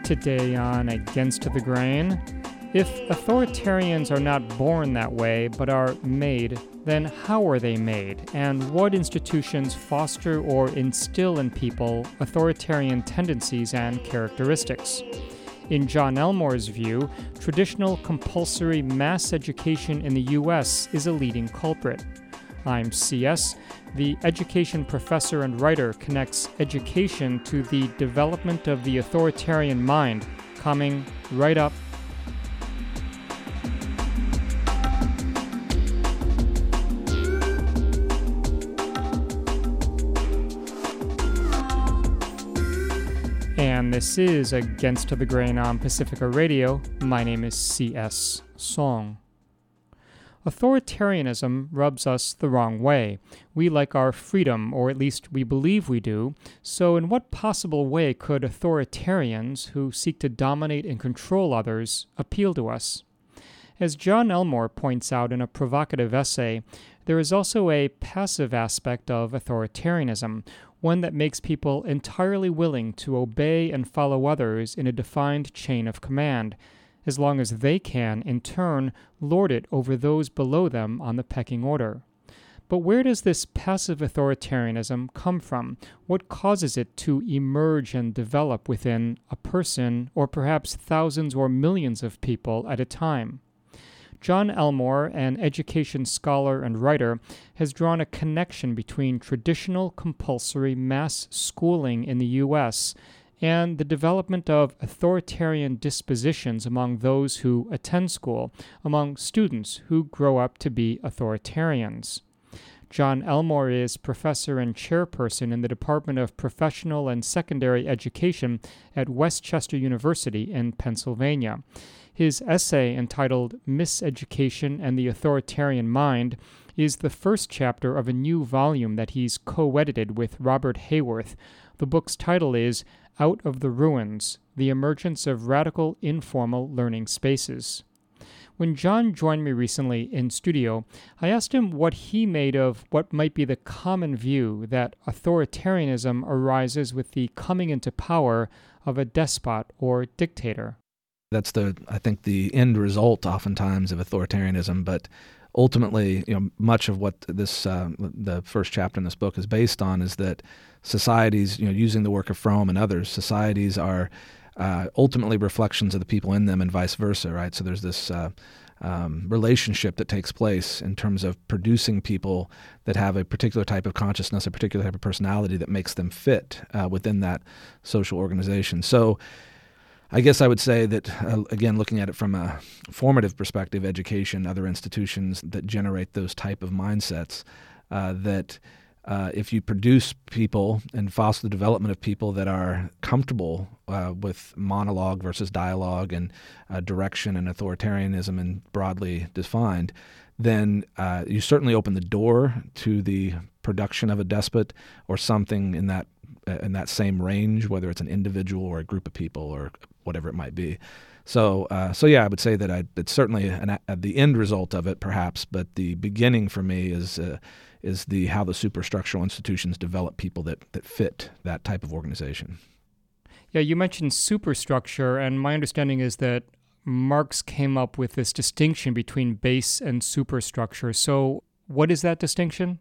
Today on Against the Grain, if authoritarians are not born that way but are made, then how are they made, and what institutions foster or instill in people authoritarian tendencies and characteristics? In John Elmore's view, traditional compulsory mass education in the U.S. is a leading culprit. I'm C.S. The education professor and writer connects education to the development of the authoritarian mind, coming right up. And this is Against the Grain on Pacifica Radio. My name is C.S. Song. Authoritarianism rubs us the wrong way. We like our freedom, or at least we believe we do. So in what possible way could authoritarians who seek to dominate and control others appeal to us? As John Elmore points out in a provocative essay, there is also a passive aspect of authoritarianism, one that makes people entirely willing to obey and follow others in a defined chain of command, as long as they can, in turn, lord it over those below them on the pecking order. But where does this passive authoritarianism come from? What causes it to emerge and develop within a person, or perhaps thousands or millions of people at a time? John Elmore, an education scholar and writer, has drawn a connection between traditional compulsory mass schooling in the U.S. and the development of authoritarian dispositions among those who attend school, among students who grow up to be authoritarians. John Elmore is professor and chairperson in the Department of Professional and Secondary Education at West Chester University in Pennsylvania. His essay, entitled Miseducation and the Authoritarian Mind, is the first chapter of a new volume that he's co-edited with Robert Hayworth. The book's title is Out of the Ruins, The Emergence of Radical Informal Learning Spaces. When John joined me recently in studio, I asked him what he made of what might be the common view that authoritarianism arises with the coming into power of a despot or dictator. That's I think the end result oftentimes of authoritarianism, but ultimately, much of what this the first chapter in this book is based on is that societies, using the work of Fromm and others, societies are ultimately reflections of the people in them and vice versa, right? So there's this relationship that takes place in terms of producing people that have a particular type of consciousness, a particular type of personality that makes them fit within that social organization. So I guess I would say that, again, looking at it from a formative perspective, education, other institutions that generate those type of mindsets, that if you produce people and foster the development of people that are comfortable with monologue versus dialogue and direction and authoritarianism and broadly defined, then you certainly open the door to the production of a despot or something in that same range, whether it's an individual or a group of people or whatever it might be. So yeah, I would say that it's certainly the end result of it, perhaps, but the beginning for me is how the superstructural institutions develop people that fit that type of organization. Yeah, you mentioned superstructure, and my understanding is that Marx came up with this distinction between base and superstructure. So what is that distinction?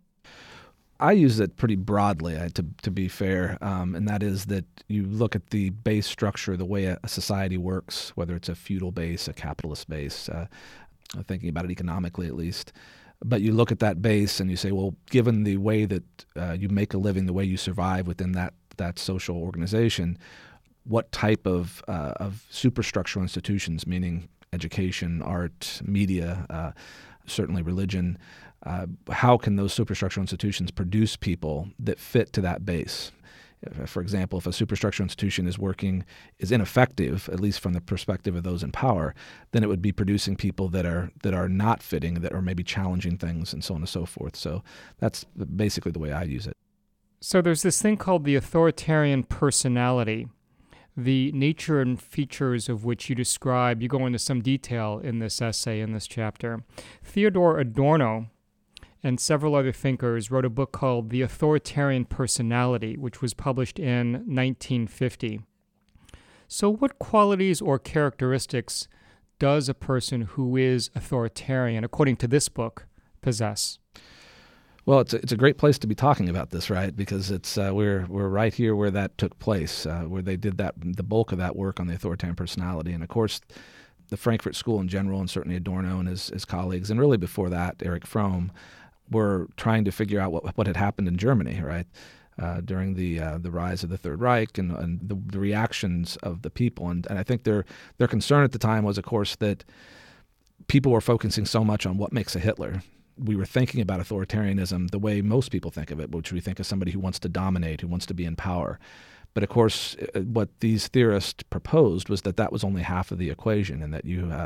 I use it pretty broadly, to be fair, and that is that you look at the base structure, the way a society works, whether it's a feudal base, a capitalist base, thinking about it economically at least. But you look at that base and you say, well, given the way that you make a living, the way you survive within that social organization, what type of superstructural institutions, meaning education, art, media, certainly religion, how can those superstructural institutions produce people that fit to that base? For example, if a superstructural institution is ineffective, at least from the perspective of those in power, then it would be producing people that are not fitting, that are maybe challenging things, and so on and so forth. So that's basically the way I use it. So there's this thing called the authoritarian personality, the nature and features of which you describe. You go into some detail in this essay, in this chapter. Theodore Adorno and several other thinkers wrote a book called The Authoritarian Personality, which was published in 1950. So what qualities or characteristics does a person who is authoritarian, according to this book, possess? Well, it's a great place to be talking about this, right? Because it's we're right here where that took place, where they did the bulk of that work on the authoritarian personality, and of course, the Frankfurt School in general, and certainly Adorno and his colleagues, and really before that, Erich Fromm, were trying to figure out what had happened in Germany, right, during the rise of the Third Reich and the reactions of the people, and I think their concern at the time was, of course, that people were focusing so much on what makes a Hitler. We were thinking about authoritarianism the way most people think of it, which we think of somebody who wants to dominate, who wants to be in power. But of course, what these theorists proposed was that was only half of the equation, and that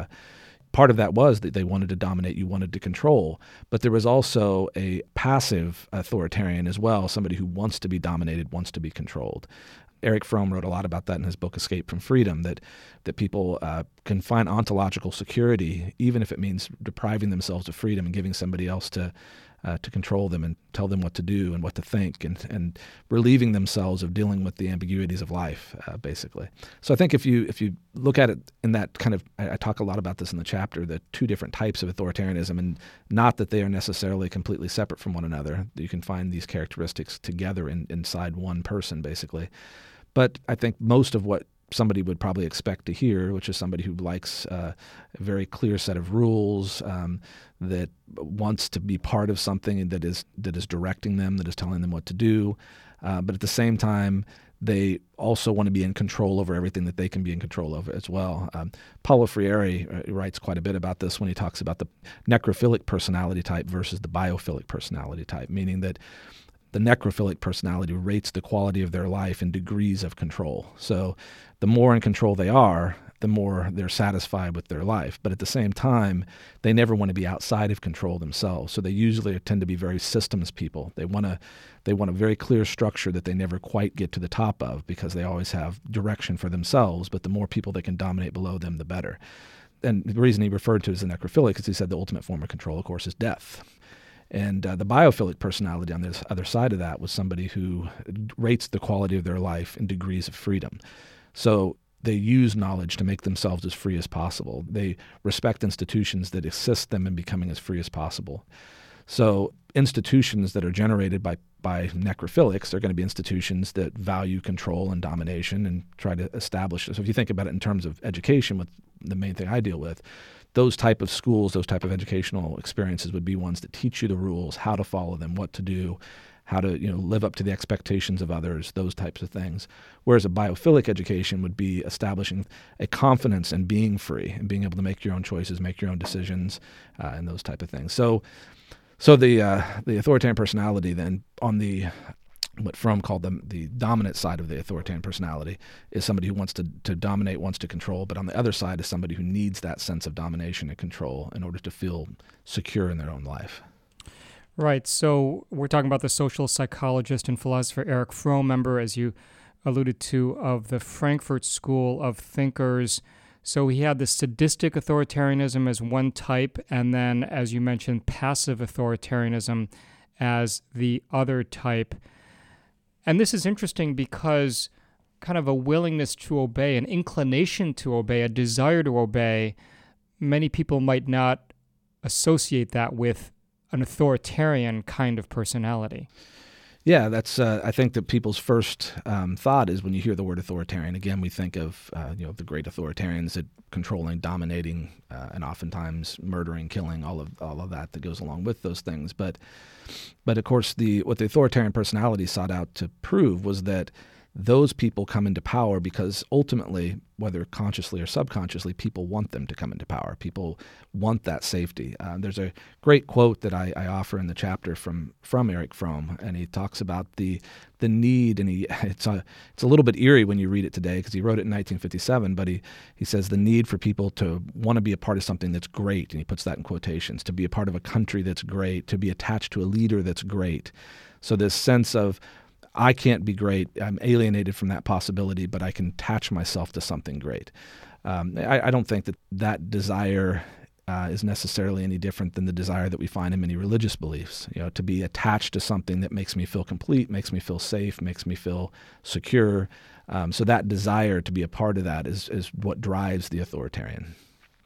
part of that was that they wanted to dominate, you wanted to control. But there was also a passive authoritarian as well, somebody who wants to be dominated, wants to be controlled. Erich Fromm wrote a lot about that in his book Escape from Freedom, that people can find ontological security even if it means depriving themselves of freedom and giving somebody else to control them and tell them what to do and what to think, and relieving themselves of dealing with the ambiguities of life, basically. So I think if you look at it in that kind of, I talk a lot about this in the chapter, the two different types of authoritarianism, and not that they are necessarily completely separate from one another. You can find these characteristics together inside one person, basically. But I think most of what somebody would probably expect to hear, which is somebody who likes a very clear set of rules, that wants to be part of something that is directing them, that is telling them what to do, but at the same time, they also want to be in control over everything that they can be in control over as well. Paulo Freire writes quite a bit about this when he talks about the necrophilic personality type versus the biophilic personality type, meaning that the necrophilic personality rates the quality of their life in degrees of control. So the more in control they are, the more they're satisfied with their life. But at the same time, they never want to be outside of control themselves. So they usually tend to be very systems people. They want a very clear structure that they never quite get to the top of, because they always have direction for themselves. But the more people they can dominate below them, the better. And the reason he referred to it as the necrophilic is he said the ultimate form of control, of course, is death. And the biophilic personality on this other side of that was somebody who rates the quality of their life in degrees of freedom. So they use knowledge to make themselves as free as possible. They respect institutions that assist them in becoming as free as possible. So institutions that are generated by necrophilics are going to be institutions that value control and domination and try to establish it. So if you think about it in terms of education, with the main thing I deal with, those type of schools, those type of educational experiences would be ones that teach you the rules, how to follow them, what to do, how to live up to the expectations of others, those types of things. Whereas a biophilic education would be establishing a confidence in being free and being able to make your own choices, make your own decisions, and those type of things. So the authoritarian personality then, on what Fromm called the dominant side of the authoritarian personality, is somebody who wants to dominate, wants to control, but on the other side is somebody who needs that sense of domination and control in order to feel secure in their own life. Right. So we're talking about the social psychologist and philosopher Erich Fromm, member, as you alluded to, of the Frankfurt School of Thinkers. So he had the sadistic authoritarianism as one type, and then, as you mentioned, passive authoritarianism as the other type. And this is interesting because kind of a willingness to obey, an inclination to obey, a desire to obey, many people might not associate that with an authoritarian kind of personality. Yeah, that's. I think that people's first thought is, when you hear the word authoritarian, again, we think of the great authoritarians that controlling, dominating, and oftentimes murdering, killing, all of that goes along with those things. But of course, what the authoritarian personality sought out to prove was that those people come into power because ultimately, whether consciously or subconsciously, people want them to come into power. People want that safety. There's a great quote that I offer in the chapter from Erich Fromm, and he talks about the need, and it's a little bit eerie when you read it today because he wrote it in 1957, but he says the need for people to want to be a part of something that's great, and he puts that in quotations, to be a part of a country that's great, to be attached to a leader that's great. So this sense of, I can't be great. I'm alienated from that possibility, but I can attach myself to something great. I don't think that desire is necessarily any different than the desire that we find in many religious beliefs. To be attached to something that makes me feel complete, makes me feel safe, makes me feel secure. So that desire to be a part of that is what drives the authoritarian.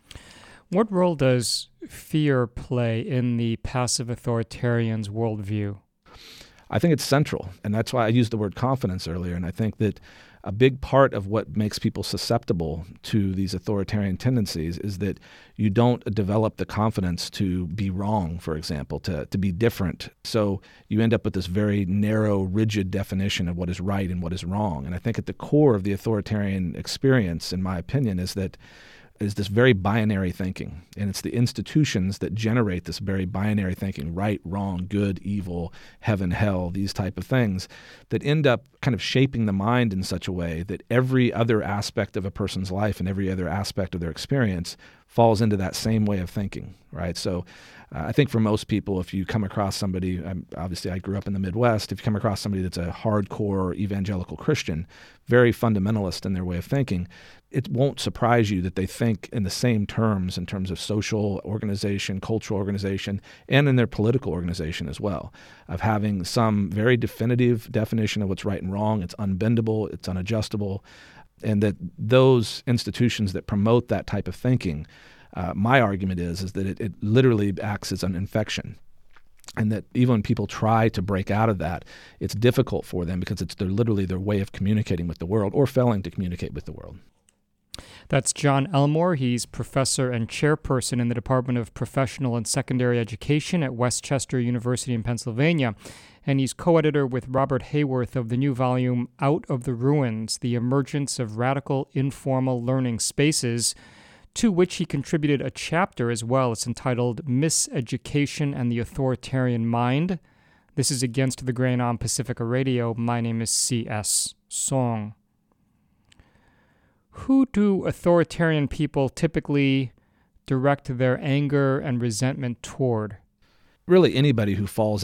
What role does fear play in the passive authoritarian's worldview? I think it's central, and that's why I used the word confidence earlier. And I think that a big part of what makes people susceptible to these authoritarian tendencies is that you don't develop the confidence to be wrong, for example, to be different. So you end up with this very narrow, rigid definition of what is right and what is wrong. And I think at the core of the authoritarian experience, in my opinion, is this very binary thinking. And it's the institutions that generate this very binary thinking, right, wrong, good, evil, heaven, hell, these type of things, that end up kind of shaping the mind in such a way that every other aspect of a person's life and every other aspect of their experience falls into that same way of thinking, right? So I think for most people, if you come across somebody, obviously I grew up in the Midwest, if you come across somebody that's a hardcore evangelical Christian, very fundamentalist in their way of thinking, it won't surprise you that they think in the same terms in terms of social organization, cultural organization, and in their political organization as well, of having some very definitive definition of what's right and wrong. It's unbendable, it's unadjustable, and that those institutions that promote that type of thinking, my argument is that it literally acts as an infection. And that even when people try to break out of that, it's difficult for them because it's literally their way of communicating with the world or failing to communicate with the world. That's John Elmore. He's professor and chairperson in the Department of Professional and Secondary Education at West Chester University in Pennsylvania. And he's co-editor with Robert Hayworth of the new volume, Out of the Ruins, The Emergence of Radical Informal Learning Spaces, to which he contributed a chapter as well. It's entitled Miseducation and the Authoritarian Mind. This is Against the Grain on Pacifica Radio. My name is C.S. Song. Who do authoritarian people typically direct their anger and resentment toward? Really, anybody who falls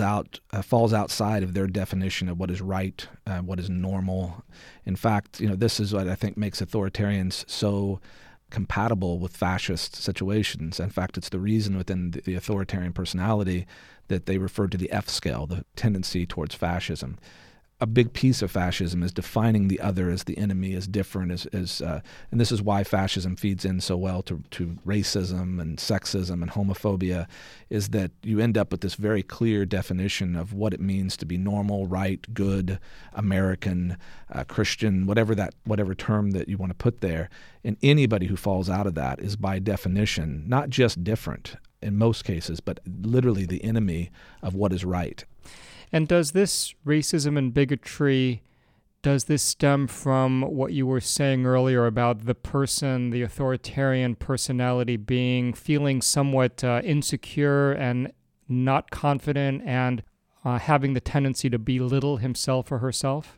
outside of their definition of what is right, what is normal. In fact, this is what I think makes authoritarians so compatible with fascist situations. In fact, it's the reason within the authoritarian personality that they refer to the F scale, the tendency towards fascism. A big piece of fascism is defining the other as the enemy, as different, and this is why fascism feeds in so well to racism and sexism and homophobia, is that you end up with this very clear definition of what it means to be normal, right, good, American, Christian, whatever term that you want to put there. And anybody who falls out of that is by definition not just different in most cases, but literally the enemy of what is right. And does this racism and bigotry, does this stem from what you were saying earlier about the person, the authoritarian personality feeling somewhat insecure and not confident and having the tendency to belittle himself or herself?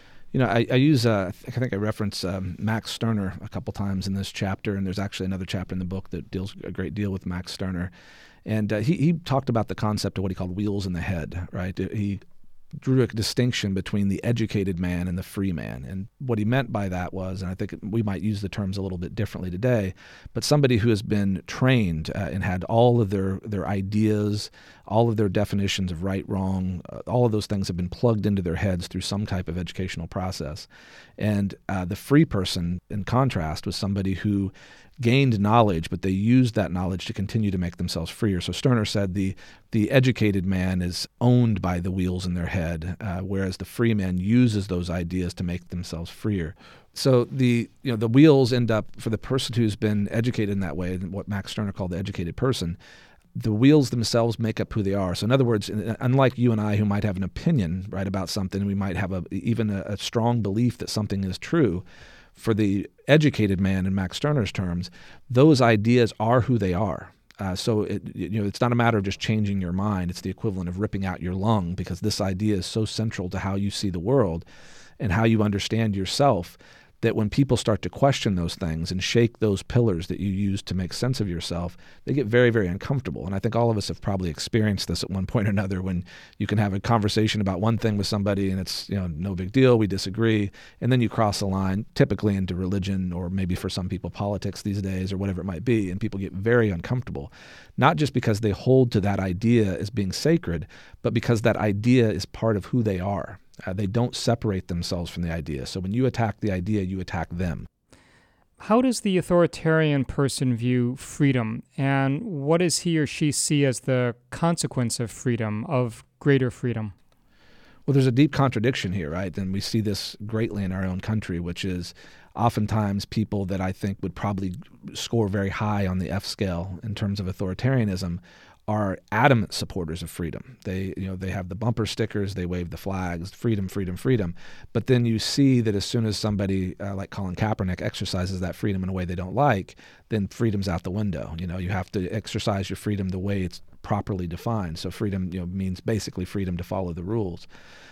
I use, I think I reference Max Stirner a couple times in this chapter, and there's actually another chapter in the book that deals a great deal with Max Stirner. And he talked about the concept of what he called wheels in the head, right? He drew a distinction between the educated man and the free man. And what he meant by that was, and I think we might use the terms a little bit differently today, but somebody who has been trained and had all of their ideas, all of their definitions of right, wrong, all of those things have been plugged into their heads through some type of educational process. And the free person, in contrast, was somebody who gained knowledge, but they used that knowledge to continue to make themselves freer. So Stirner said the educated man is owned by the wheels in their head, whereas the free man uses those ideas to make themselves freer. So the wheels end up, for the person who's been educated in that way, what Max Stirner called the educated person, the wheels themselves make up who they are. So in other words, unlike you and I who might have an opinion, right, about something, we might have even a strong belief that something is true. For the educated man, in Max Stirner's terms, those ideas are who they are. So it's not a matter of just changing your mind. It's the equivalent of ripping out your lung, because this idea is so central to how you see the world and how you understand yourself, that when people start to question those things and shake those pillars that you use to make sense of yourself, they get very, very uncomfortable. And I think all of us have probably experienced this at one point or another, when you can have a conversation about one thing with somebody and it's no big deal, we disagree, and then you cross a line, typically into religion, or maybe for some people politics these days, or whatever it might be, and people get very uncomfortable, not just because they hold to that idea as being sacred, but because that idea is part of who they are. They don't separate themselves from the idea. So when you attack the idea, you attack them. How does the authoritarian person view freedom, and what does he or she see as the consequence of freedom, of greater freedom? Well, there's a deep contradiction here, right? And we see this greatly in our own country, which is oftentimes people that I think would probably score very high on the F scale in terms of authoritarianism are adamant supporters of freedom. They have the bumper stickers, they wave the flags, freedom, freedom, freedom. But then you see that as soon as somebody like Colin Kaepernick exercises that freedom in a way they don't like, then freedom's out the window. You have to exercise your freedom the way it's properly defined. So freedom, means basically freedom to follow the rules.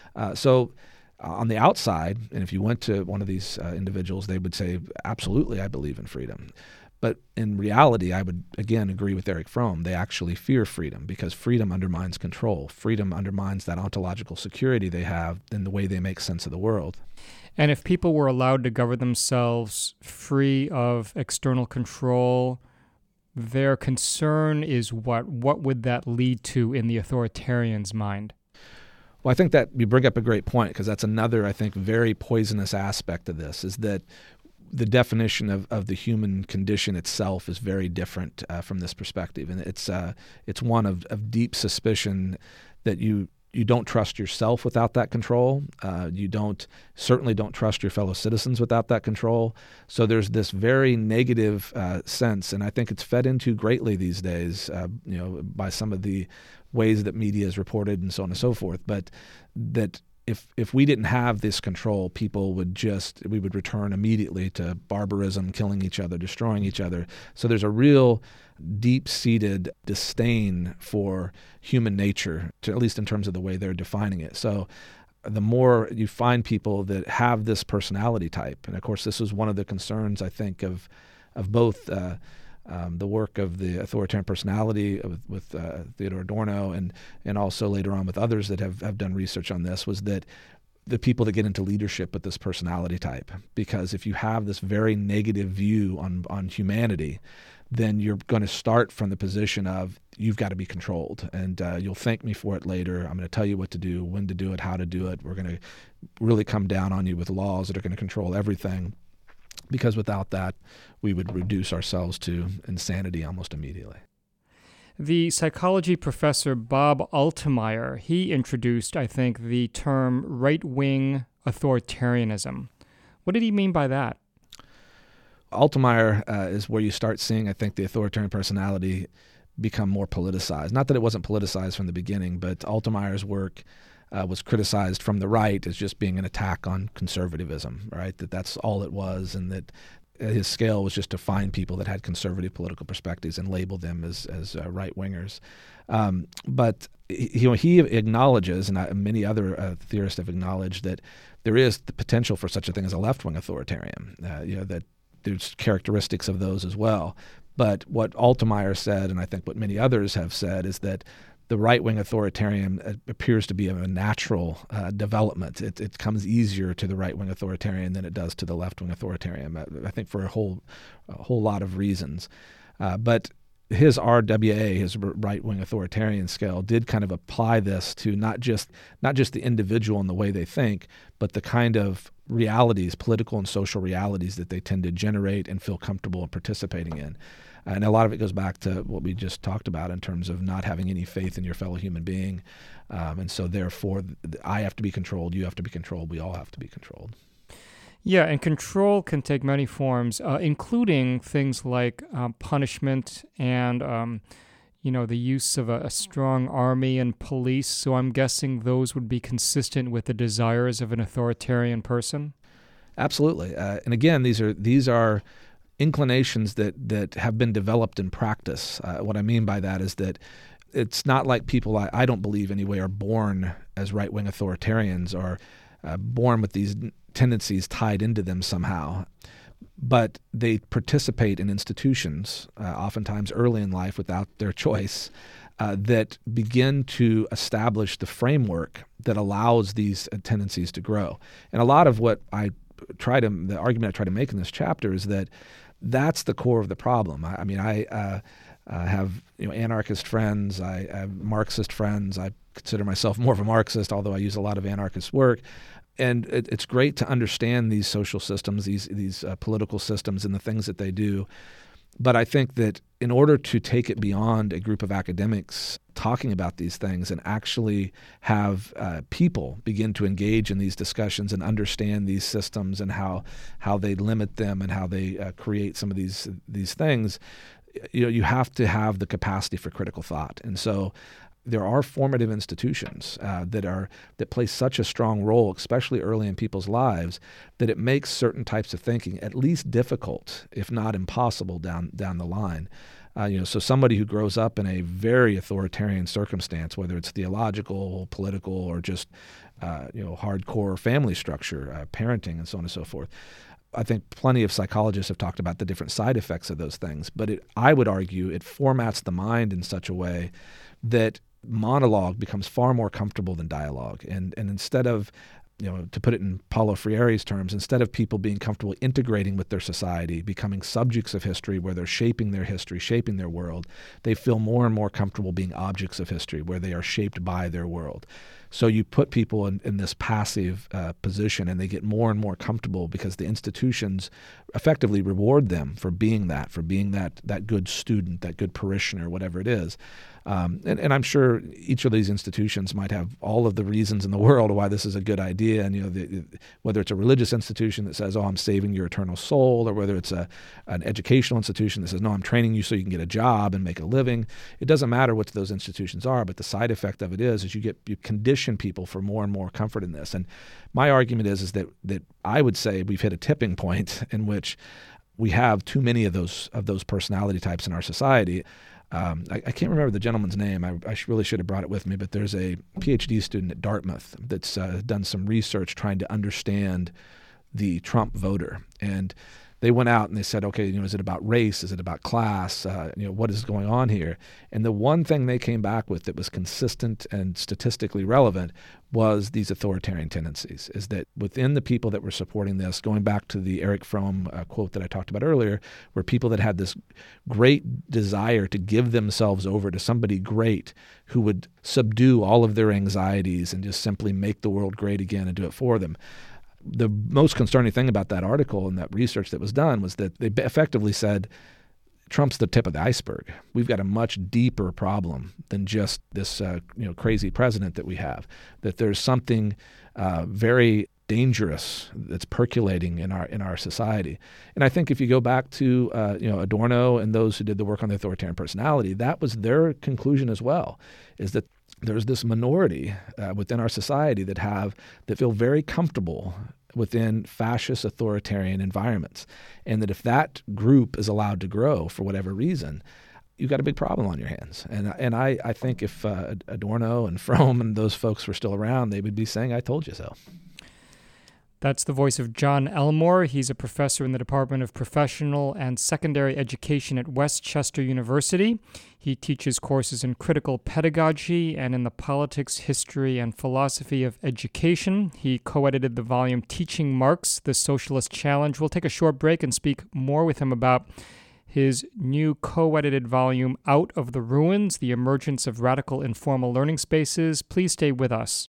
So on the outside, and if you went to one of these individuals, they would say, absolutely, I believe in freedom. But in reality, I would, again, agree with Erich Fromm. They actually fear freedom because freedom undermines control. Freedom undermines that ontological security they have in the way they make sense of the world. And if people were allowed to govern themselves free of external control, their concern is what? What would that lead to in the authoritarian's mind? Well, I think that you bring up a great point, because that's another, I think, very poisonous aspect of this, is that the definition of the human condition itself is very different from this perspective. And it's one of deep suspicion that you don't trust yourself without that control. You certainly don't trust your fellow citizens without that control. So there's this very negative sense, and I think it's fed into greatly these days, by some of the ways that media is reported and so on and so forth. But that if we didn't have this control, we would return immediately to barbarism, killing each other, destroying each other. So there's a real deep-seated disdain for human nature, at least in terms of the way they're defining it. So the more you find people that have this personality type, and of course this was one of the concerns, I think, of both the work of the authoritarian personality with Theodor Adorno and also later on with others that have done research on this, was that the people that get into leadership with this personality type. Because if you have this very negative view on humanity, then you're going to start from the position of you've got to be controlled, and you'll thank me for it later. I'm going to tell you what to do, when to do it, how to do it. We're going to really come down on you with laws that are going to control everything. Because without that, we would reduce ourselves to insanity almost immediately. The psychology professor Bob Altemeyer, he introduced, I think, the term right-wing authoritarianism. What did he mean by that? Altemeyer is where you start seeing, I think, the authoritarian personality become more politicized. Not that it wasn't politicized from the beginning, but Altemeyer's work was criticized from the right as just being an attack on conservatism, right? That's all it was, and that his scale was just to find people that had conservative political perspectives and label them as right-wingers. But he acknowledges, and many other theorists have acknowledged, that there is the potential for such a thing as a left-wing authoritarian, that there's characteristics of those as well. But what Altemeyer said, and I think what many others have said, is that the right-wing authoritarian appears to be a natural development. It comes easier to the right-wing authoritarian than it does to the left-wing authoritarian, I think for a whole lot of reasons. But his RWA, his right-wing authoritarian scale, did kind of apply this to not just the individual and the way they think, but the kind of realities, political and social realities, that they tend to generate and feel comfortable in participating in. And a lot of it goes back to what we just talked about in terms of not having any faith in your fellow human being. And so therefore, I have to be controlled, you have to be controlled, we all have to be controlled. Yeah, and control can take many forms, including things like punishment and, the use of a strong army and police. So I'm guessing those would be consistent with the desires of an authoritarian person? Absolutely. And again, these are inclinations that have been developed in practice. What I mean by that is that it's not like people, I don't believe anyway, are born as right-wing authoritarians or born with these tendencies tied into them somehow. But they participate in institutions, oftentimes early in life without their choice, that begin to establish the framework that allows these tendencies to grow. And a lot of what the argument I try to make in this chapter is that that's the core of the problem. I have anarchist friends. I have Marxist friends. I consider myself more of a Marxist, although I use a lot of anarchist work. And it's great to understand these social systems, these political systems, and the things that they do. But I think that in order to take it beyond a group of academics talking about these things and actually have people begin to engage in these discussions and understand these systems and how they limit them and how they create some of these things, you have to have the capacity for critical thought. And so there are formative institutions that play such a strong role, especially early in people's lives, that it makes certain types of thinking at least difficult, if not impossible, down the line. So somebody who grows up in a very authoritarian circumstance, whether it's theological, political, or just hardcore family structure, parenting, and so on and so forth. I think plenty of psychologists have talked about the different side effects of those things, but I would argue it formats the mind in such a way that monologue becomes far more comfortable than dialogue. And instead of, to put it in Paulo Freire's terms, instead of people being comfortable integrating with their society, becoming subjects of history where they're shaping their history, shaping their world, they feel more and more comfortable being objects of history where they are shaped by their world. So you put people in this passive position, and they get more and more comfortable because the institutions effectively reward them for being that good student, that good parishioner, whatever it is. And I'm sure each of these institutions might have all of the reasons in the world why this is a good idea. And whether it's a religious institution that says, "Oh, I'm saving your eternal soul," or whether it's an educational institution that says, "No, I'm training you so you can get a job and make a living." It doesn't matter what those institutions are, but the side effect of it is you condition people for more and more comfort in this. And my argument is that I would say we've hit a tipping point in which we have too many of those personality types in our society. I can't remember the gentleman's name. I really should have brought it with me, but there's a PhD student at Dartmouth that's done some research trying to understand the Trump voter. And they went out and they said, okay, is it about race? Is it about class? What is going on here? And the one thing they came back with that was consistent and statistically relevant was these authoritarian tendencies, is that within the people that were supporting this, going back to the Erich Fromm quote that I talked about earlier, were people that had this great desire to give themselves over to somebody great who would subdue all of their anxieties and just simply make the world great again and do it for them. The most concerning thing about that article and that research that was done was that they effectively said Trump's the tip of the iceberg. We've got a much deeper problem than just this crazy president that we have, that there's something very dangerous that's percolating in our society. And I think if you go back to Adorno and those who did the work on the authoritarian personality, that was their conclusion as well, is that there's this minority within our society that feel very comfortable within fascist authoritarian environments. And that if that group is allowed to grow for whatever reason, you've got a big problem on your hands. And I think if Adorno and Fromm and those folks were still around, they would be saying, "I told you so." That's the voice of John Elmore. He's a professor in the Department of Professional and Secondary Education at West Chester University. He teaches courses in critical pedagogy and in the politics, history, and philosophy of education. He co-edited the volume Teaching Marx, The Socialist Challenge. We'll take a short break and speak more with him about his new co-edited volume, Out of the Ruins, The Emergence of Radical Informal Learning Spaces. Please stay with us.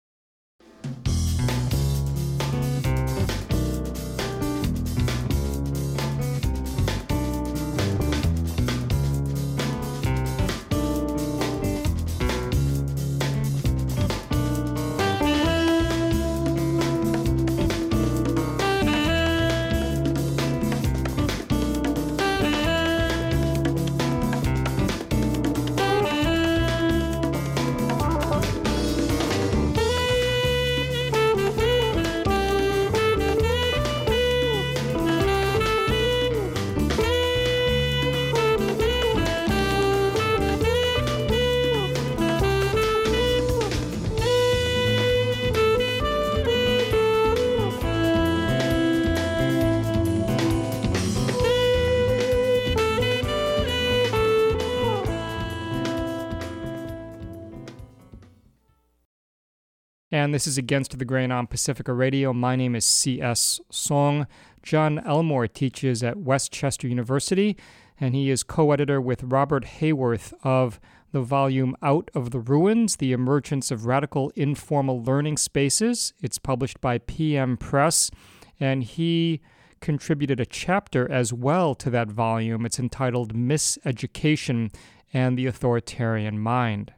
And this is Against the Grain on Pacifica Radio. My name is C.S. Song. John Elmore teaches at West Chester University, and he is co-editor with Robert Hayworth of the volume Out of the Ruins, The Emergence of Radical Informal Learning Spaces. It's published by PM Press, and he contributed a chapter as well to that volume. It's entitled Miseducation and the Authoritarian Mind.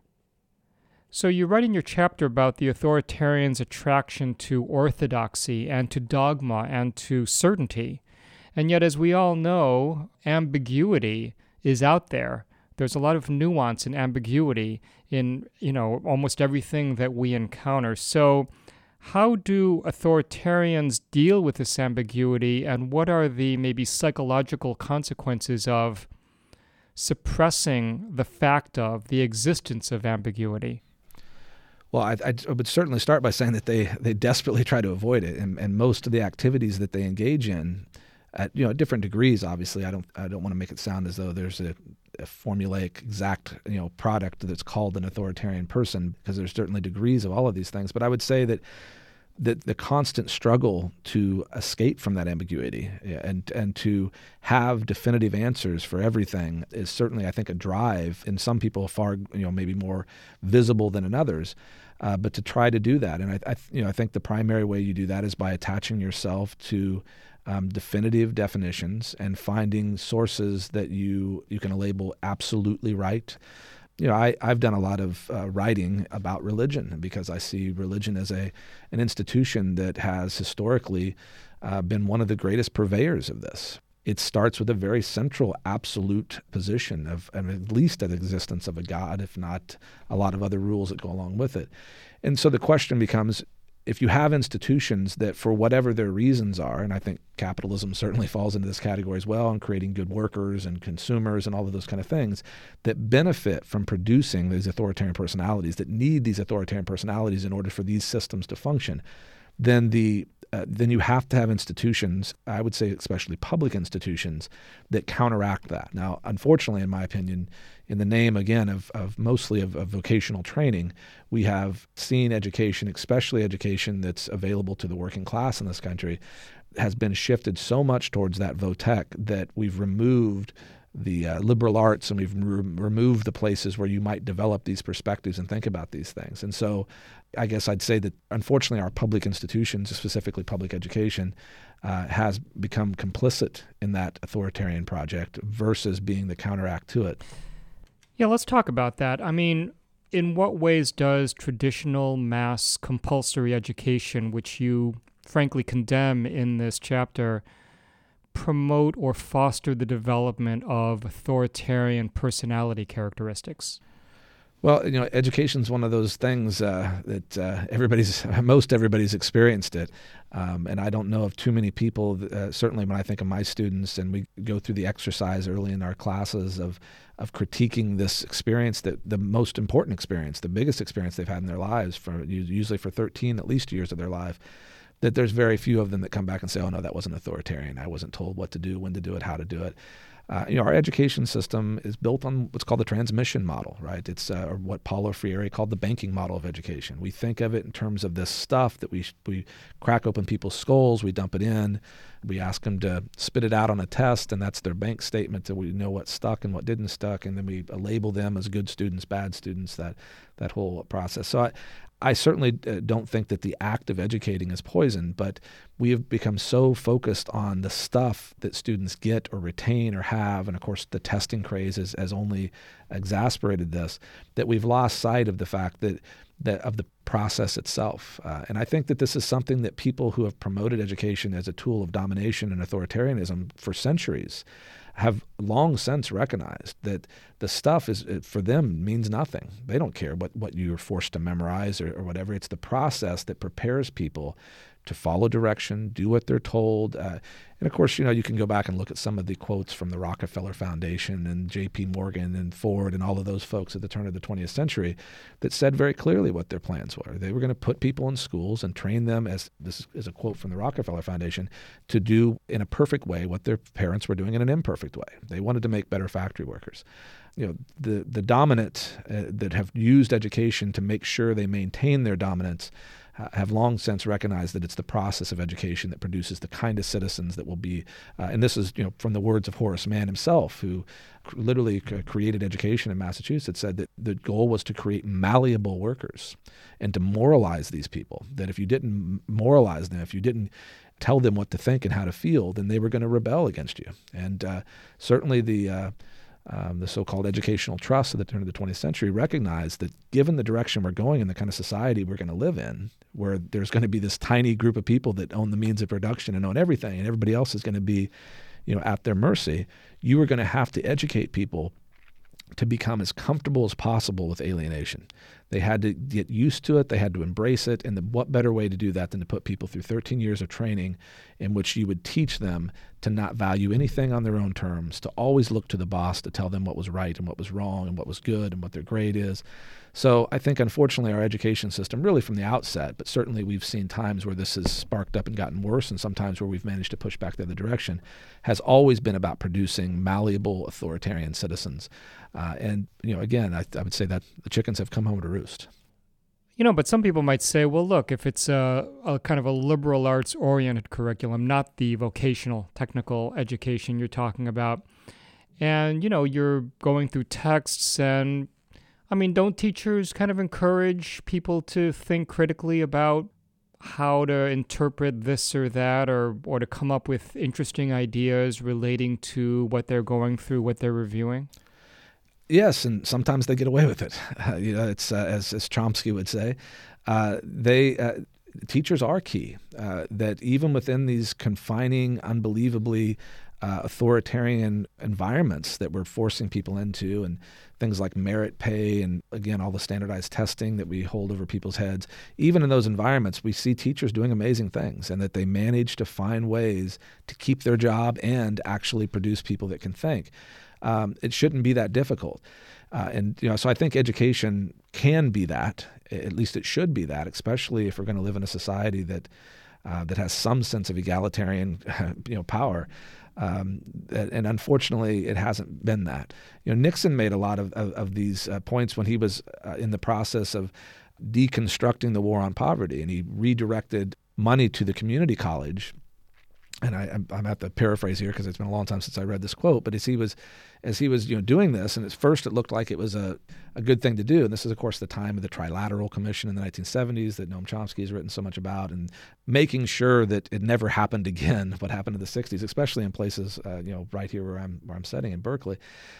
So you write in your chapter about the authoritarian's attraction to orthodoxy and to dogma and to certainty. And yet, as we all know, ambiguity is out there. There's a lot of nuance and ambiguity in, almost everything that we encounter. So how do authoritarians deal with this ambiguity, and what are the maybe psychological consequences of suppressing the fact of the existence of ambiguity? Well, I would certainly start by saying that they desperately try to avoid it, and most of the activities that they engage in, at different degrees. Obviously, I don't want to make it sound as though there's a formulaic exact product that's called an authoritarian person, because there's certainly degrees of all of these things. But I would say that the constant struggle to escape from that ambiguity and to have definitive answers for everything is certainly, I think, a drive in some people far maybe more visible than in others. But to try to do that, and I think the primary way you do that is by attaching yourself to definitive definitions and finding sources that you can label absolutely right. I've done a lot of writing about religion because I see religion as an institution that has historically been one of the greatest purveyors of this. It starts with a very central absolute position of at least the existence of a God, if not a lot of other rules that go along with it. And so the question becomes, if you have institutions that for whatever their reasons are, and I think capitalism certainly falls into this category as well, and creating good workers and consumers and all of those kind of things, that benefit from producing these authoritarian personalities, that need these authoritarian personalities in order for these systems to function, then you have to have institutions, I would say especially public institutions, that counteract that. Now, unfortunately, in my opinion, in the name, again, of mostly of vocational training, we have seen education, especially education that's available to the working class in this country, has been shifted so much towards that vo-tech that we've removed the liberal arts, and we've removed the places where you might develop these perspectives and think about these things. And so I guess I'd say that unfortunately our public institutions, specifically public education, has become complicit in that authoritarian project versus being the counteract to it. Yeah, let's talk about that. I mean, in what ways does traditional mass compulsory education, which you frankly condemn in this chapter, promote or foster the development of authoritarian personality characteristics? Well, education is one of those things that most everybody's experienced it, and I don't know of too many people. Certainly, when I think of my students, and we go through the exercise early in our classes of critiquing this experience, that the most important experience, the biggest experience they've had in their lives, usually for 13 at least years of their life, that there's very few of them that come back and say, "Oh no, that wasn't authoritarian. I wasn't told what to do, when to do it, how to do it." Our education system is built on what's called the transmission model, right? It's what Paulo Freire called the banking model of education. We think of it in terms of this stuff that we crack open people's skulls, we dump it in, we ask them to spit it out on a test, and that's their bank statement that we know what stuck and what didn't stuck, and then we label them as good students, bad students, that whole process. So I certainly don't think that the act of educating is poison, but we have become so focused on the stuff that students get or retain or have, and of course the testing craze has only exacerbated this, that we've lost sight of the fact that of the process itself. And I think that this is something that people who have promoted education as a tool of domination and authoritarianism for centuries have long since recognized that the stuff is, for them, means nothing. They don't care what you're forced to memorize or whatever. It's the process that prepares people to follow direction, do what they're told. And of course, you can go back and look at some of the quotes from the Rockefeller Foundation and J.P. Morgan and Ford and all of those folks at the turn of the 20th century that said very clearly what their plans were. They were going to put people in schools and train them, as this is a quote from the Rockefeller Foundation, to do in a perfect way what their parents were doing in an imperfect way. They wanted to make better factory workers. The dominant that have used education to make sure they maintain their dominance have long since recognized that it's the process of education that produces the kind of citizens that will be, and this is from the words of Horace Mann himself, who literally created education in Massachusetts, said that the goal was to create malleable workers and to moralize these people, that if you didn't moralize them, if you didn't tell them what to think and how to feel, then they were going to rebel against you. And certainly the so-called educational trust at the turn of the 20th century recognized that given the direction we're going and the kind of society we're going to live in, where there's going to be this tiny group of people that own the means of production and own everything, and everybody else is going to be at their mercy, you are going to have to educate people to become as comfortable as possible with alienation. They had to get used to it. They had to embrace it. And what better way to do that than to put people through 13 years of training in which you would teach them to not value anything on their own terms, to always look to the boss to tell them what was right and what was wrong and what was good and what their grade is. So I think, unfortunately, our education system, really from the outset, but certainly we've seen times where this has sparked up and gotten worse, and sometimes where we've managed to push back the other direction, has always been about producing malleable, authoritarian citizens. And again, I would say that the chickens have come home to roost. But some people might say, well, look, if it's a kind of a liberal arts-oriented curriculum, not the vocational technical education you're talking about, and, you're going through texts and, don't teachers kind of encourage people to think critically about how to interpret this or that, or to come up with interesting ideas relating to what they're going through, what they're reviewing? Yes, and sometimes they get away with it. It's as Chomsky would say, teachers are key. That even within these confining, unbelievably authoritarian environments that we're forcing people into, and things like merit pay, and again, all the standardized testing that we hold over people's heads, even in those environments, we see teachers doing amazing things, and that they manage to find ways to keep their job and actually produce people that can think. It shouldn't be that difficult. So I think education can be that, at least it should be that, especially if we're going to live in a society that has some sense of egalitarian, power. And unfortunately, it hasn't been that. Nixon made a lot of these points when he was in the process of deconstructing the war on poverty, and he redirected money to the community college. And I'm at the paraphrase here because it's been a long time since I read this quote, but as he was doing this, and at first it looked like it was a good thing to do, and this is, of course, the time of the Trilateral Commission in the 1970s that Noam Chomsky has written so much about, and making sure that it never happened again, what happened in the 60s, especially in places, right here where I'm studying in Berkeley.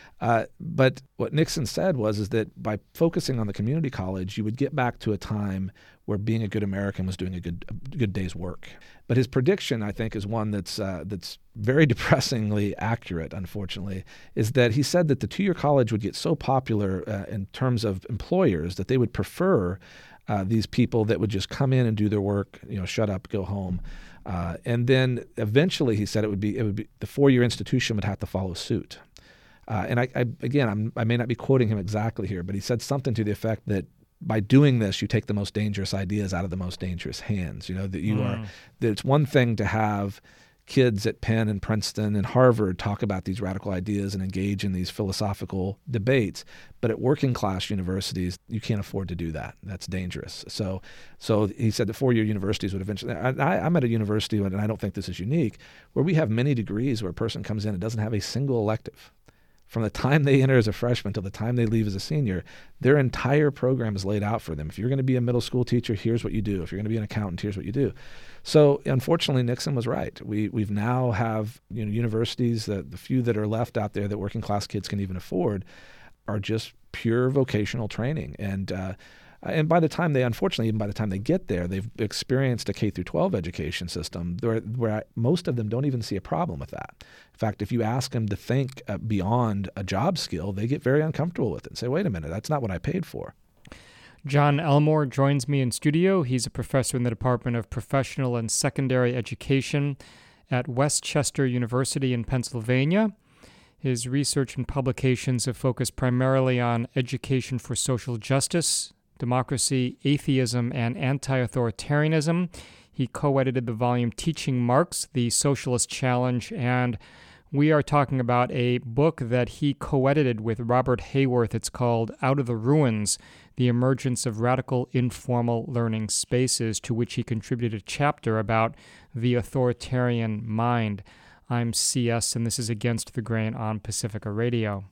But what Nixon said is that by focusing on the community college, you would get back to a time where being a good American was doing a good day's work. But his prediction, I think, is one that's very depressingly accurate, unfortunately, is that he said that the two-year college would get so popular in terms of employers that they would prefer these people that would just come in and do their work, shut up, go home. And then eventually, he said it would be the four-year institution would have to follow suit. And I may not be quoting him exactly here, but he said something to the effect that by doing this, you take the most dangerous ideas out of the most dangerous hands. That it's one thing to have kids at Penn and Princeton and Harvard talk about these radical ideas and engage in these philosophical debates, but at working class universities, you can't afford to do that. That's dangerous. So he said the four-year universities would eventually. I'm at a university, and I don't think this is unique, where we have many degrees where a person comes in and doesn't have a single elective. From the time they enter as a freshman till the time they leave as a senior, their entire program is laid out for them. If you're going to be a middle school teacher, here's what you do. If you're going to be an accountant, here's what you do. So unfortunately, Nixon was right. We've now have universities, the few that are left out there that working class kids can even afford, are just pure vocational training. And by the time even by the time they get there, they've experienced a K through 12 education system where most of them don't even see a problem with that. In fact, if you ask them to think beyond a job skill, they get very uncomfortable with it and say, wait a minute, that's not what I paid for. John Elmore joins me in studio. He's a professor in the Department of Professional and Secondary Education at West Chester University in Pennsylvania. His research and publications have focused primarily on education for social justice, democracy, atheism, and anti-authoritarianism. He co-edited the volume Teaching Marx, The Socialist Challenge, and we are talking about a book that he co-edited with Robert Hayworth. It's called Out of the Ruins, the emergence of radical informal learning spaces, to which he contributed a chapter about the authoritarian mind. I'm CS, and this is Against the Grain on Pacifica Radio.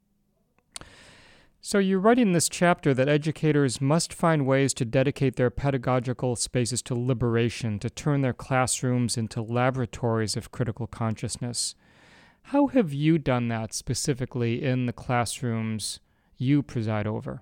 So you write in this chapter that educators must find ways to dedicate their pedagogical spaces to liberation, to turn their classrooms into laboratories of critical consciousness. How have you done that specifically in the classrooms you preside over?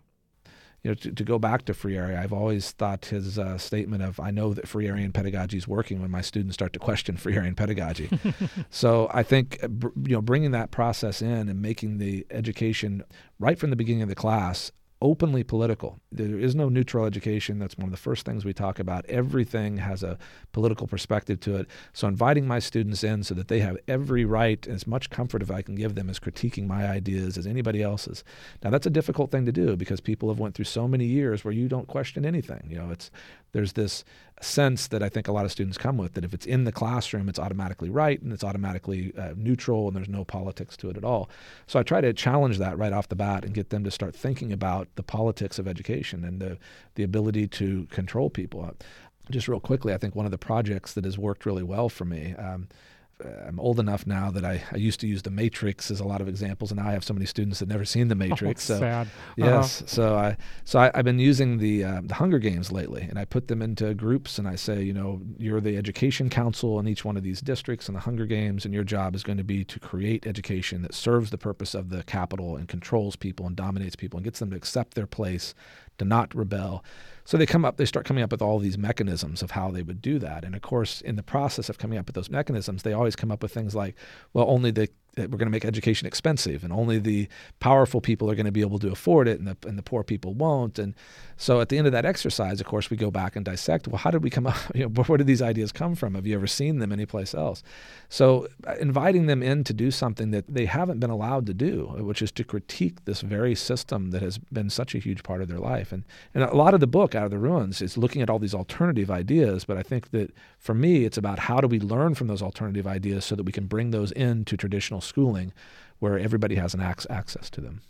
To go back to Freire, I've always thought his statement of, I know that Freirean pedagogy is working when my students start to question Freirean pedagogy. So I think, bringing that process in and making the education right from the beginning of the class openly political. There is no neutral education. That's one of the first things we talk about. Everything has a political perspective to it. So inviting my students in so that they have every right and as much comfort as I can give them as critiquing my ideas as anybody else's. Now that's a difficult thing to do because people have went through so many years where you don't question anything. There's this sense that I think a lot of students come with, that if it's in the classroom, it's automatically right and it's automatically neutral and there's no politics to it at all. So I try to challenge that right off the bat and get them to start thinking about the politics of education and the ability to control people. Just real quickly, I think one of the projects that has worked really well for me, I'm old enough now that I used to use The Matrix as a lot of examples, and now I have so many students that never seen The Matrix. Oh, sad. Yes. So I've been using the Hunger Games lately, and I put them into groups, and I say, you're the education council in each one of these districts in the Hunger Games, and your job is going to be to create education that serves the purpose of the capital and controls people and dominates people and gets them to accept their place, to not rebel. So they start coming up with all these mechanisms of how they would do that. And of course, in the process of coming up with those mechanisms, they always come up with things like, well, we're going to make education expensive, and only the powerful people are going to be able to afford it, and the poor people won't. And so at the end of that exercise, of course, we go back and dissect, well, how did we come up, where did these ideas come from? Have you ever seen them anyplace else? So inviting them in to do something that they haven't been allowed to do, which is to critique this very system that has been such a huge part of their life. And a lot of the book, Out of the Ruins, is looking at all these alternative ideas, but I think that for me, it's about how do we learn from those alternative ideas so that we can bring those into traditional schooling where everybody has an access to them.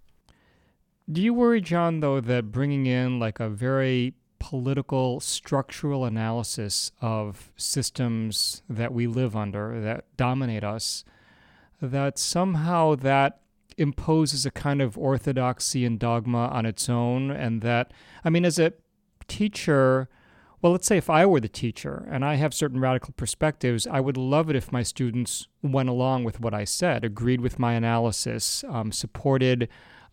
Do you worry, John, though, that bringing in like a very political structural analysis of systems that we live under, that dominate us, that somehow that imposes a kind of orthodoxy and dogma on its own, and that, as a teacher, well, let's say if I were the teacher and I have certain radical perspectives, I would love it if my students went along with what I said, agreed with my analysis, supported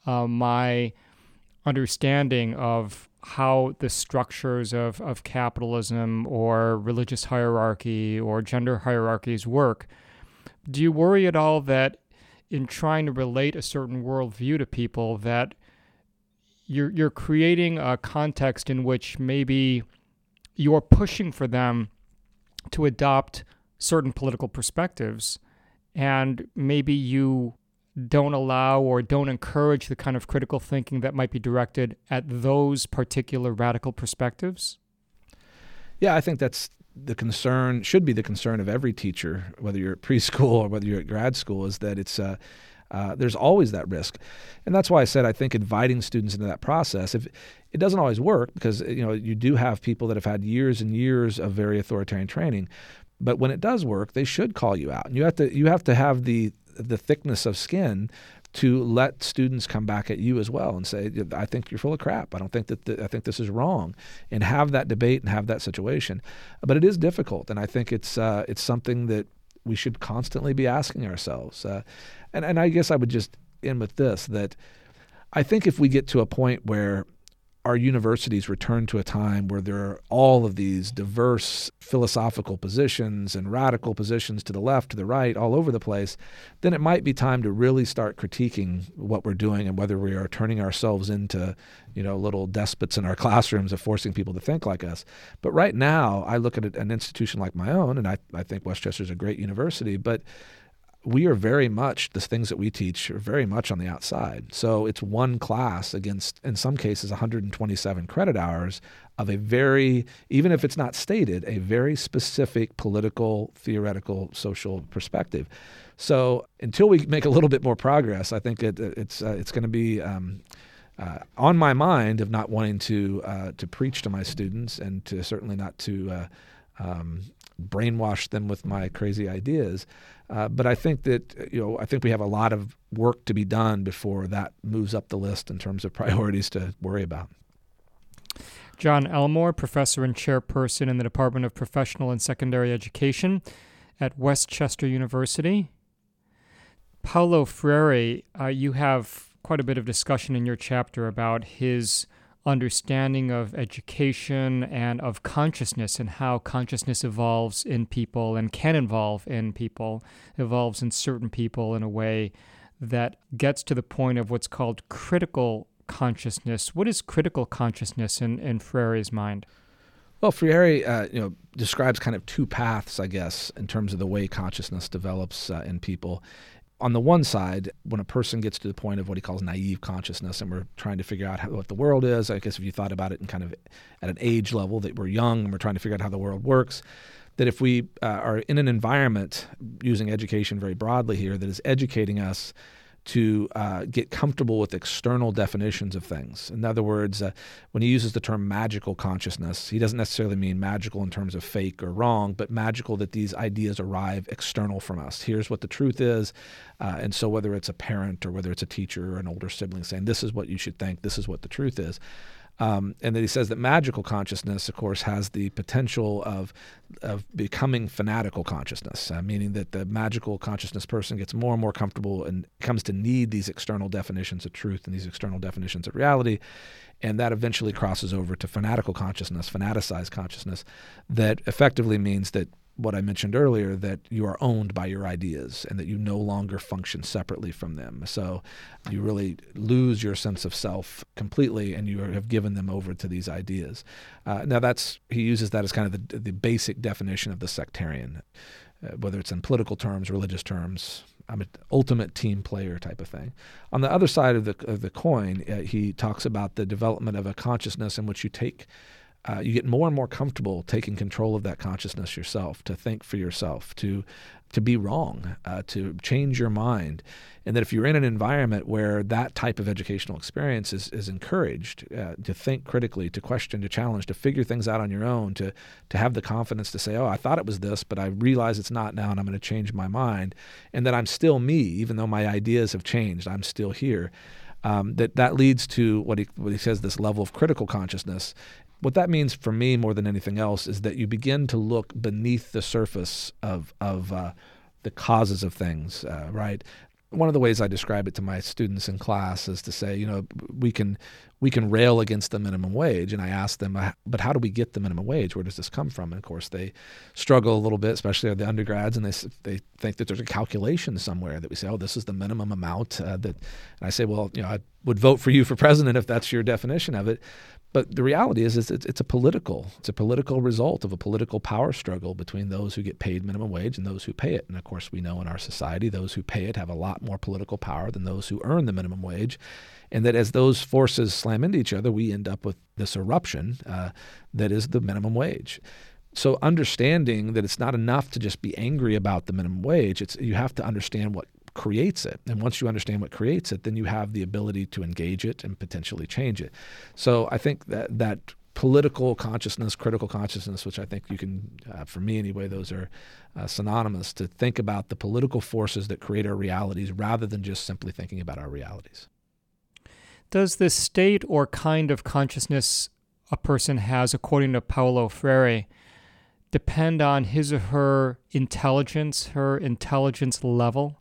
my understanding of how the structures of capitalism or religious hierarchy or gender hierarchies work. Do you worry at all that in trying to relate a certain worldview to people that you're creating a context in which maybe you're pushing for them to adopt certain political perspectives, and maybe you don't allow or don't encourage the kind of critical thinking that might be directed at those particular radical perspectives? Yeah, I think that's the concern, should be the concern of every teacher, whether you're at preschool or whether you're at grad school, is that it's there's always that risk. And that's why I said I think inviting students into that process, if it doesn't always work, because you do have people that have had years and years of very authoritarian training, but when it does work, they should call you out. And you have to have the thickness of skin to let students come back at you as well and say, I think you're full of crap. I don't think I think this is wrong, and have that debate and have that situation. But it is difficult, and I think it's something that we should constantly be asking ourselves. And I guess I would just end with this, that I think if we get to a point where our universities return to a time where there are all of these diverse philosophical positions and radical positions to the left, to the right, all over the place, then it might be time to really start critiquing what we're doing and whether we are turning ourselves into, little despots in our classrooms of forcing people to think like us. But right now, I look at an institution like my own, and I think West Chester is a great university, but we are very much, the things that we teach are very much on the outside. So it's one class against, in some cases, 127 credit hours of a very, even if it's not stated, a very specific political, theoretical, social perspective. So until we make a little bit more progress, I think it's going to be on my mind of not wanting to preach to my students and to certainly not to brainwash them with my crazy ideas. But I think that, I think we have a lot of work to be done before that moves up the list in terms of priorities to worry about. John Elmore, professor and chairperson in the Department of Professional and Secondary Education at West Chester University. Paulo Freire, you have quite a bit of discussion in your chapter about his understanding of education and of consciousness and how consciousness evolves in people and can evolve in people, evolves in certain people in a way that gets to the point of what's called critical consciousness. What is critical consciousness in Freire's mind? Well, Freire, describes kind of two paths, I guess, in terms of the way consciousness develops in people. On the one side, when a person gets to the point of what he calls naive consciousness, and we're trying to figure out what the world is, I guess if you thought about it in kind of at an age level, that we're young and we're trying to figure out how the world works, that if we are in an environment, using education very broadly here, that is educating us to get comfortable with external definitions of things. In other words, when he uses the term magical consciousness, he doesn't necessarily mean magical in terms of fake or wrong, but magical that these ideas arrive external from us. Here's what the truth is. And so whether it's a parent or whether it's a teacher or an older sibling saying, this is what you should think, this is what the truth is. And that he says that magical consciousness, of course, has the potential of becoming fanatical consciousness, meaning that the magical consciousness person gets more and more comfortable and comes to need these external definitions of truth and these external definitions of reality. And that eventually crosses over to fanatical consciousness, fanaticized consciousness, that effectively means that what I mentioned earlier, that you are owned by your ideas and that you no longer function separately from them. So you really lose your sense of self completely and you have given them over to these ideas. Now he uses that as kind of the basic definition of the sectarian, whether it's in political terms, religious terms. I'm an ultimate team player type of thing. On the other side of the coin, he talks about the development of a consciousness in which you get more and more comfortable taking control of that consciousness yourself, to think for yourself, to be wrong, to change your mind. And that if you're in an environment where that type of educational experience is encouraged, to think critically, to question, to challenge, to figure things out on your own, to have the confidence to say, oh, I thought it was this, but I realize it's not now and I'm going to change my mind, and that I'm still me, even though my ideas have changed, I'm still here. That leads to what he says, this level of critical consciousness. What that means for me more than anything else is that you begin to look beneath the surface of the causes of things, right? One of the ways I describe it to my students in class is to say, we can rail against the minimum wage, and I ask them, but how do we get the minimum wage? Where does this come from? And of course, they struggle a little bit, especially the undergrads, and they think that there's a calculation somewhere that we say, oh, this is the minimum amount and I say, well, I would vote for you for president if that's your definition of it. But the reality is it's a political result of a political power struggle between those who get paid minimum wage and those who pay it. And of course, we know in our society, those who pay it have a lot more political power than those who earn the minimum wage. And that as those forces slam into each other, we end up with this eruption that is the minimum wage. So understanding that it's not enough to just be angry about the minimum wage, you have to understand what creates it. And once you understand what creates it, then you have the ability to engage it and potentially change it. So I think that political consciousness, critical consciousness, which I think you can, for me anyway, those are synonymous, to think about the political forces that create our realities rather than just simply thinking about our realities. Does the state or kind of consciousness a person has, according to Paulo Freire, depend on his or her intelligence level?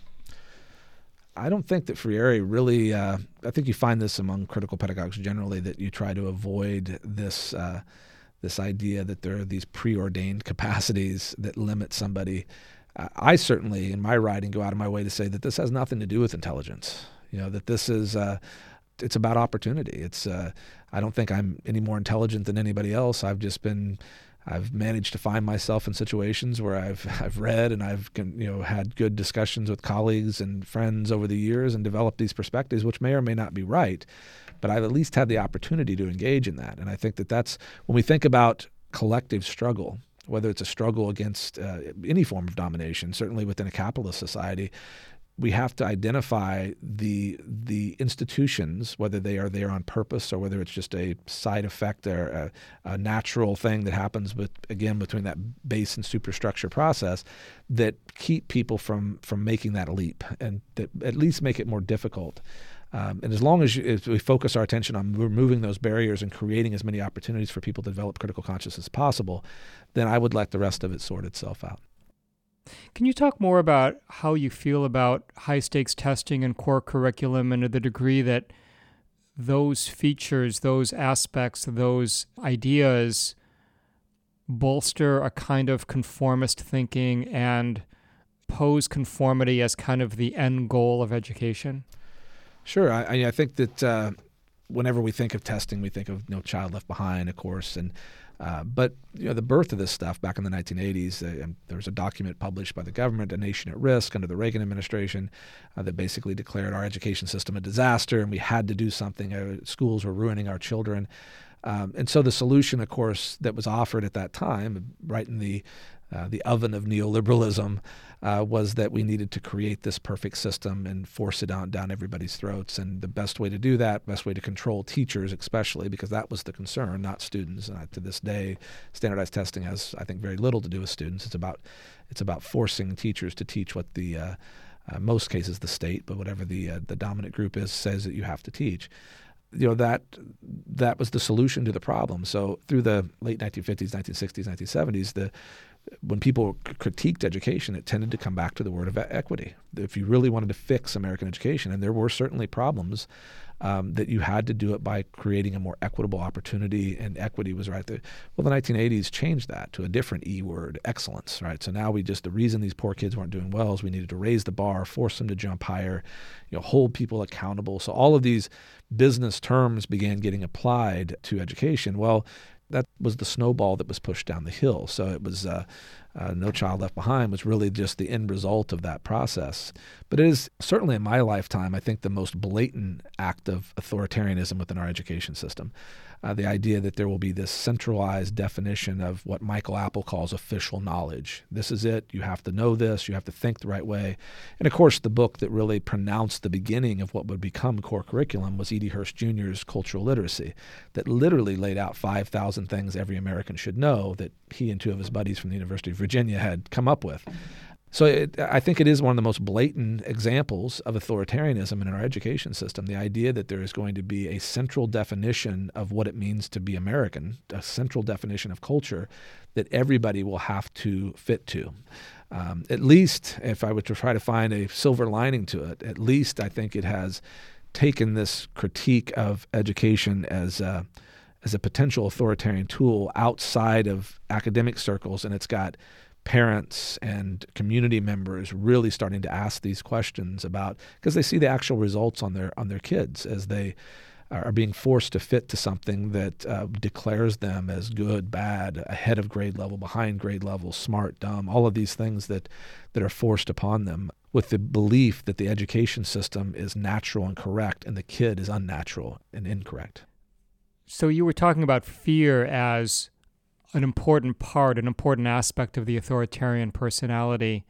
I don't think that Freire really, I think you find this among critical pedagogues generally, that you try to avoid this idea that there are these preordained capacities that limit somebody. I certainly, in my writing, go out of my way to say that this has nothing to do with intelligence. That this is, it's about opportunity. I don't think I'm any more intelligent than anybody else. I've managed to find myself in situations where I've read and I've had good discussions with colleagues and friends over the years and developed these perspectives, which may or may not be right, but I've at least had the opportunity to engage in that. And I think that that's when we think about collective struggle, whether it's a struggle against any form of domination, certainly within a capitalist society, we have to identify the institutions, whether they are there on purpose or whether it's just a side effect or a natural thing that happens between that base and superstructure process, that keep people from making that leap and that at least make it more difficult. And as long as we focus our attention on removing those barriers and creating as many opportunities for people to develop critical consciousness as possible, then I would let the rest of it sort itself out. Can you talk more about how you feel about high-stakes testing and core curriculum, and to the degree that those features, those aspects, those ideas bolster a kind of conformist thinking and pose conformity as kind of the end goal of education? Sure. I think that whenever we think of testing, we think of child left behind, of course, but the birth of this stuff back in the 1980s, there was a document published by the government, A Nation at Risk, under the Reagan administration, that basically declared our education system a disaster, and we had to do something. Schools were ruining our children. And so the solution, of course, that was offered at that time, right in the oven of neoliberalism, was that we needed to create this perfect system and force it down everybody's throats. And the best way to do that, best way to control teachers especially, because that was the concern, not students. To this day, standardized testing has, I think, very little to do with students. It's about forcing teachers to teach what the most cases the state, but whatever the dominant group is, says that you have to teach. That was the solution to the problem. So through the late 1950s, 1960s, 1970s, when people critiqued education, it tended to come back to the word of equity. If you really wanted to fix American education, and there were certainly problems, that you had to do it by creating a more equitable opportunity, and equity was right there. Well, the 1980s changed that to a different E word, excellence, right? So now the reason these poor kids weren't doing well is we needed to raise the bar, force them to jump higher, hold people accountable. So all of these business terms began getting applied to education. Well, that was the snowball that was pushed down the hill. So it was No Child Left Behind was really just the end result of that process. But it is certainly in my lifetime, I think, the most blatant act of authoritarianism within our education system. The idea that there will be this centralized definition of what Michael Apple calls official knowledge. This is it. You have to know this. You have to think the right way. And of course, the book that really pronounced the beginning of what would become core curriculum was E.D. Hirsch Jr.'s Cultural Literacy, that literally laid out 5,000 things every American should know that he and two of his buddies from the University of Virginia had come up with. So I think it is one of the most blatant examples of authoritarianism in our education system, the idea that there is going to be a central definition of what it means to be American, a central definition of culture that everybody will have to fit to. At least, if I were to try to find a silver lining to it, at least I think it has taken this critique of education as a potential authoritarian tool outside of academic circles, and it's got parents and community members really starting to ask these questions about, because they see the actual results on their kids as they are being forced to fit to something that declares them as good, bad, ahead of grade level, behind grade level, smart, dumb, all of these things that are forced upon them with the belief that the education system is natural and correct and the kid is unnatural and incorrect. So you were talking about fear as an important aspect of the authoritarian personality.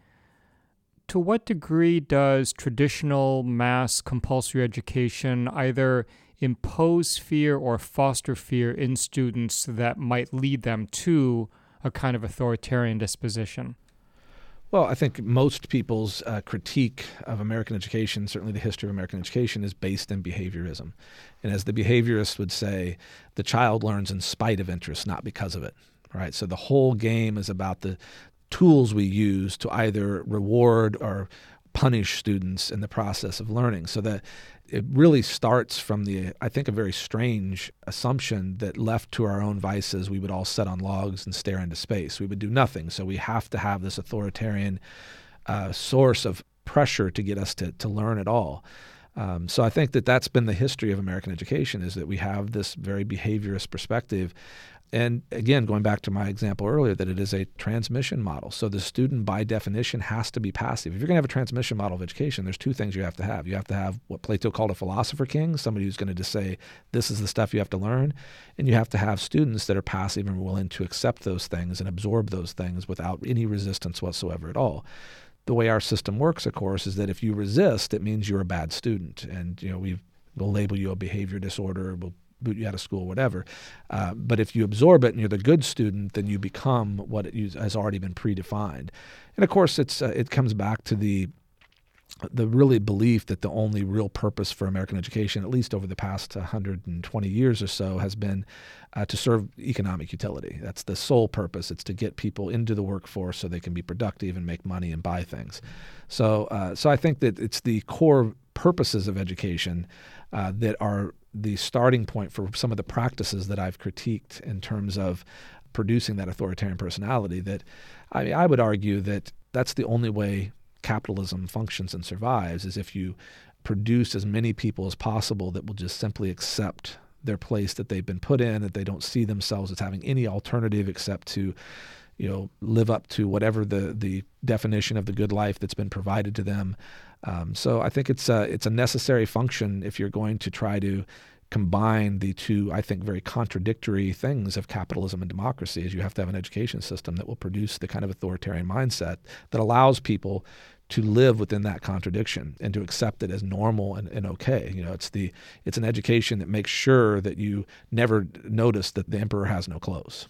To what degree does traditional mass compulsory education either impose fear or foster fear in students that might lead them to a kind of authoritarian disposition? Well, I think most people's critique of American education, certainly the history of American education, is based in behaviorism. And as the behaviorists would say, the child learns in spite of interest, not because of it. Right? So the whole game is about the tools we use to either reward or punish students in the process of learning. So that it really starts from I think, a very strange assumption that left to our own vices, we would all sit on logs and stare into space. We would do nothing. So we have to have this authoritarian source of pressure to get us to learn at all. So I think that's been the history of American education, is that we have this very behaviorist perspective. And again, going back to my example earlier, that it is a transmission model. So the student, by definition, has to be passive. If you're going to have a transmission model of education, there's two things you have to have. You have to have what Plato called a philosopher king, somebody who's going to just say, this is the stuff you have to learn. And you have to have students that are passive and willing to accept those things and absorb those things without any resistance whatsoever at all. the way our system works, of course, is that if you resist, it means you're a bad student, and we'll label you a behavior disorder, we'll boot you out of school, whatever. But if you absorb it and you're the good student, then you become what has already been predefined. And of course, it comes back to the really belief that the only real purpose for American education, at least over the past 120 years or so, has been to serve economic utility. That's the sole purpose. It's to get people into the workforce so they can be productive and make money and buy things. So I think that it's the core purposes of education that are the starting point for some of the practices that I've critiqued in terms of producing that authoritarian personality. That I would argue that that's the only way capitalism functions and survives, is if you produce as many people as possible that will just simply accept their place that they've been put in, that they don't see themselves as having any alternative except to live up to whatever the definition of the good life that's been provided to them. So I think it's a necessary function if you're going to try to combine the two, I think, very contradictory things of capitalism and democracy, is you have to have an education system that will produce the kind of authoritarian mindset that allows people to live within that contradiction and to accept it as normal and okay. It's an education that makes sure that you never notice that the emperor has no clothes.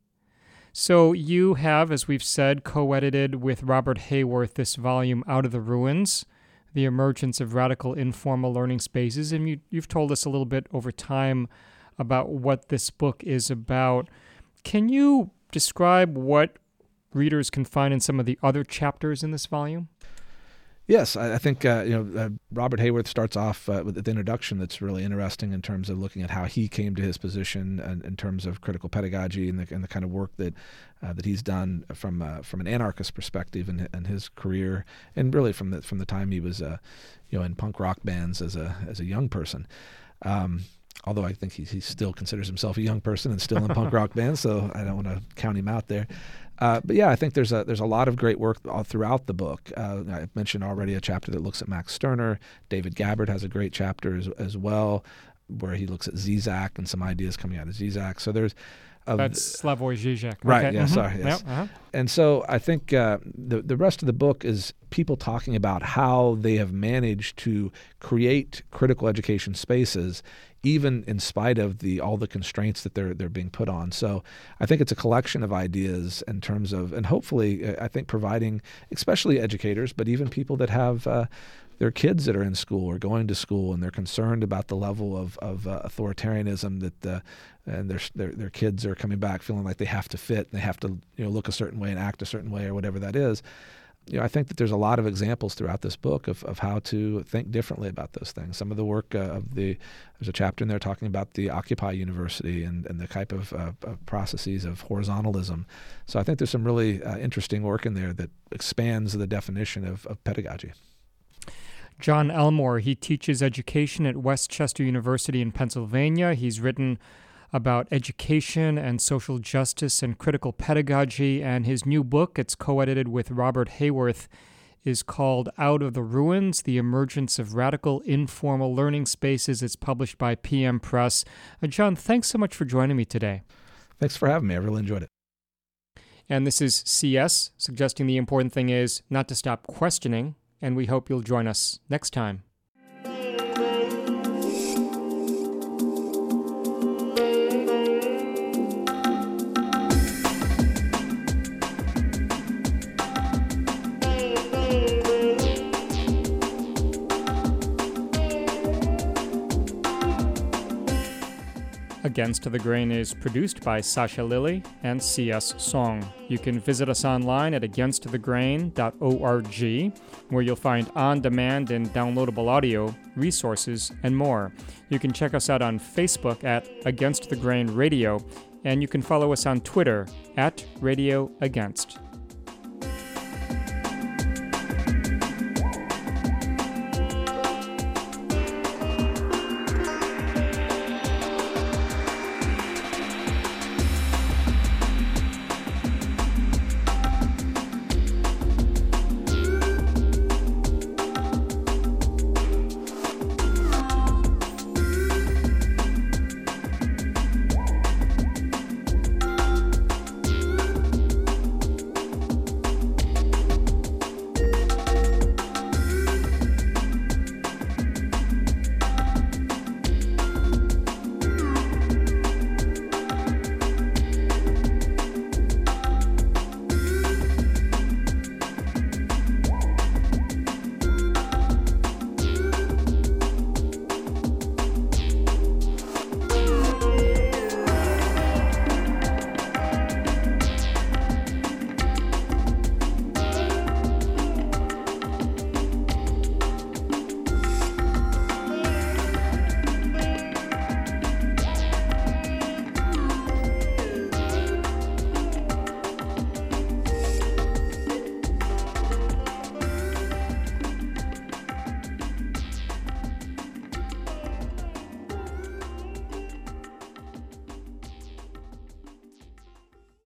So you have, as we've said, co-edited with Robert Hayworth this volume, Out of the Ruins, The Emergence of Radical Informal Learning Spaces, and you've told us a little bit over time about what this book is about. Can you describe what readers can find in some of the other chapters in this volume? Yes, I think Robert Hayworth starts off with the introduction that's really interesting in terms of looking at how he came to his position and in terms of critical pedagogy and the kind of work that he's done from an anarchist perspective in his career, and really from the time he was in punk rock bands as a young person. Although I think he still considers himself a young person and still in punk rock bands, so I don't want to count him out there. But yeah, I think there's a lot of great work all throughout the book. I mentioned already a chapter that looks at Max Stirner. David Gabbard has a great chapter as well, where he looks at Zizek and some ideas coming out of Zizek. So there's that's Slavoj Žižek. Right, okay. yeah, sorry. Yes. Yep, uh-huh. And so I think the rest of the book is people talking about how they have managed to create critical education spaces even in spite of all the constraints that they're being put on. So I think it's a collection of ideas in terms of, and hopefully I think providing, especially educators, but even people that have their kids that are in school or going to school and they're concerned about the level of authoritarianism that and their kids are coming back feeling like they have to fit and they have to look a certain way and act a certain way or whatever that is. I think that there's a lot of examples throughout this book of how to think differently about those things. Some of the work there's a chapter in there talking about the Occupy University and the type of processes of horizontalism. So I think there's some really interesting work in there that expands the definition of pedagogy. John Elmore, he teaches education at West Chester University in Pennsylvania. He's written about education and social justice and critical pedagogy, and his new book, it's co-edited with Robert Hayworth, is called Out of the Ruins, The Emergence of Radical Informal Learning Spaces. It's published by PM Press. John, thanks so much for joining me today. Thanks for having me. I really enjoyed it. And this is CS, suggesting the important thing is not to stop questioning, and we hope you'll join us next time. Against the Grain is produced by Sasha Lilly and C.S. Song. You can visit us online at againstthegrain.org, where you'll find on-demand and downloadable audio, resources, and more. You can check us out on Facebook at Against the Grain Radio, and you can follow us on Twitter at Radio Against.